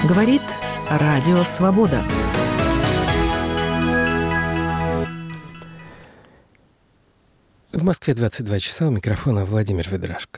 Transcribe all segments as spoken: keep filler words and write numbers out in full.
Говорит Радио Свобода. В Москве двадцать два часа, у микрофона Владимир Ведрашко.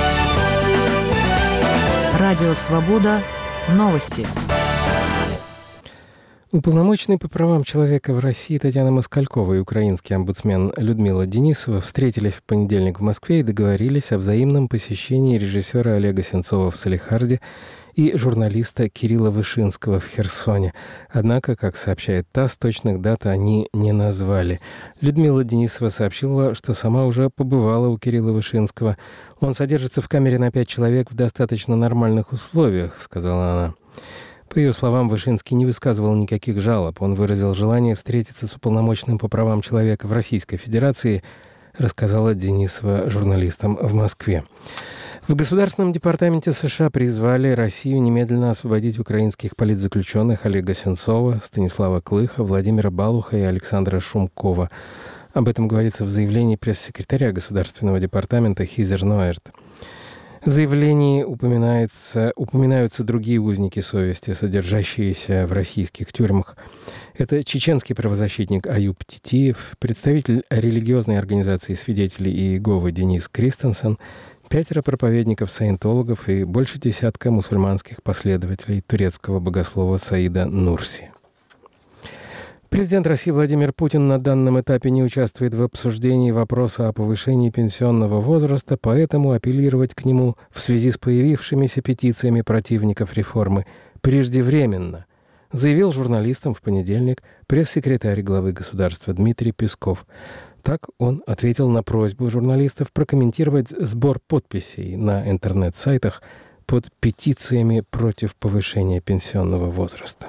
Радио Свобода. Новости. Уполномоченный по правам человека в России Татьяна Москалькова и украинский омбудсмен Людмила Денисова встретились в понедельник в Москве и договорились о взаимном посещении режиссера Олега Сенцова в Салехарде и журналиста Кирилла Вышинского в Херсоне. Однако, как сообщает ТАСС, точных дат они не назвали. Людмила Денисова сообщила, что сама уже побывала у Кирилла Вышинского. «Он содержится в камере на пять человек в достаточно нормальных условиях», — сказала она. По ее словам, Вышинский не высказывал никаких жалоб. Он выразил желание встретиться с уполномоченным по правам человека в Российской Федерации, рассказала Денисова журналистам в Москве. В Государственном департаменте США призвали Россию немедленно освободить украинских политзаключенных Олега Сенцова, Станислава Клыха, Владимира Балуха и Александра Шумкова. Об этом говорится в заявлении пресс-секретаря Государственного департамента Хизер Ноэрт. В заявлении упоминается, упоминаются другие узники совести, содержащиеся в российских тюрьмах. Это чеченский правозащитник Аюб Титиев, представитель религиозной организации свидетелей Иеговы Денис Кристенсен, пятеро проповедников-саентологов и больше десятка мусульманских последователей турецкого богослова Саида Нурси. Президент России Владимир Путин на данном этапе не участвует в обсуждении вопроса о повышении пенсионного возраста, поэтому апеллировать к нему в связи с появившимися петициями противников реформы преждевременно, заявил журналистам в понедельник пресс-секретарь главы государства Дмитрий Песков. Так он ответил на просьбу журналистов прокомментировать сбор подписей на интернет-сайтах под петициями против повышения пенсионного возраста.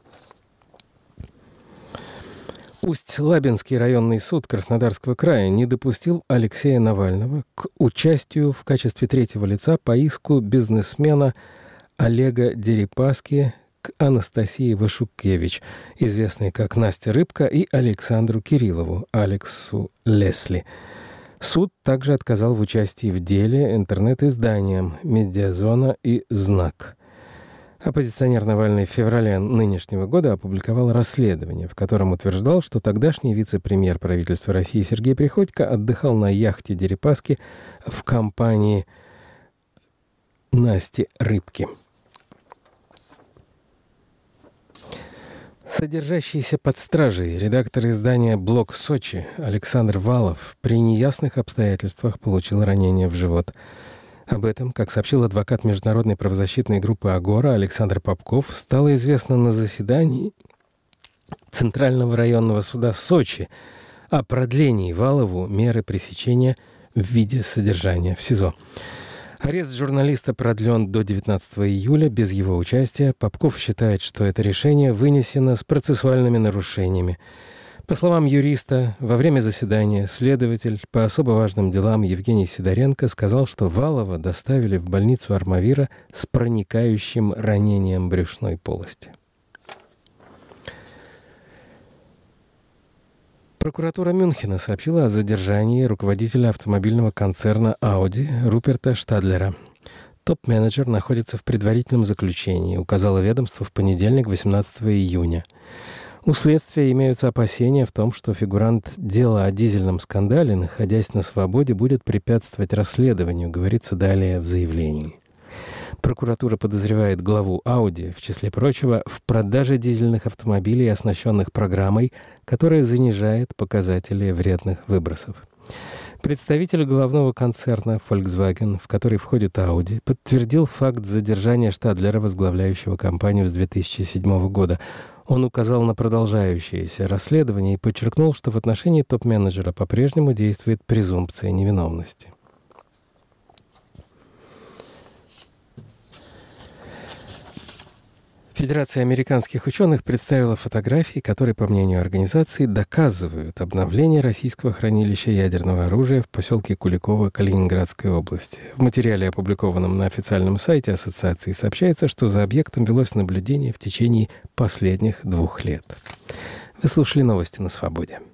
Усть-Лабинский районный суд Краснодарского края не допустил Алексея Навального к участию в качестве третьего лица по иску бизнесмена Олега Дерипаски к Анастасии Вашукевич, известной как Настя Рыбка, и Александру Кириллову, Алексу Лесли. Суд также отказал в участии в деле интернет-изданиям «Медиазона» и «Знак». Оппозиционер Навальный в феврале нынешнего года опубликовал расследование, в котором утверждал, что тогдашний вице-премьер правительства России Сергей Приходько отдыхал на яхте Дерипаски в компании Насти Рыбки. Содержащийся под стражей редактор издания «Блок Сочи» Александр Валов при неясных обстоятельствах получил ранение в живот. Об этом, как сообщил адвокат международной правозащитной группы «Агора» Александр Попков, стало известно на заседании Центрального районного суда Сочи о продлении Валову меры пресечения в виде содержания в СИЗО. Арест журналиста продлен до девятнадцатого июля без его участия. Попков считает, что это решение вынесено с процессуальными нарушениями. По словам юриста, во время заседания следователь по особо важным делам Евгений Сидоренко сказал, что Валова доставили в больницу Армавира с проникающим ранением брюшной полости. Прокуратура Мюнхена сообщила о задержании руководителя автомобильного концерна Audi Руперта Штадлера. Топ-менеджер находится в предварительном заключении, указало ведомство в понедельник, восемнадцатого июня. У следствия имеются опасения в том, что фигурант дела о дизельном скандале, находясь на свободе, будет препятствовать расследованию, говорится далее в заявлении. Прокуратура подозревает главу Audi, в числе прочего, в продаже дизельных автомобилей, оснащенных программой, которая занижает показатели вредных выбросов. Представитель головного концерна Volkswagen, в который входит Audi, подтвердил факт задержания Штадлера, возглавляющего компанию с две тысячи седьмого года. Он указал на продолжающееся расследование и подчеркнул, что в отношении топ-менеджера по-прежнему действует презумпция невиновности. Федерация американских ученых представила фотографии, которые, по мнению организации, доказывают обновление российского хранилища ядерного оружия в поселке Куликово Калининградской области. В материале, опубликованном на официальном сайте ассоциации, сообщается, что за объектом велось наблюдение в течение последних двух лет. Вы слушали новости на Свободе.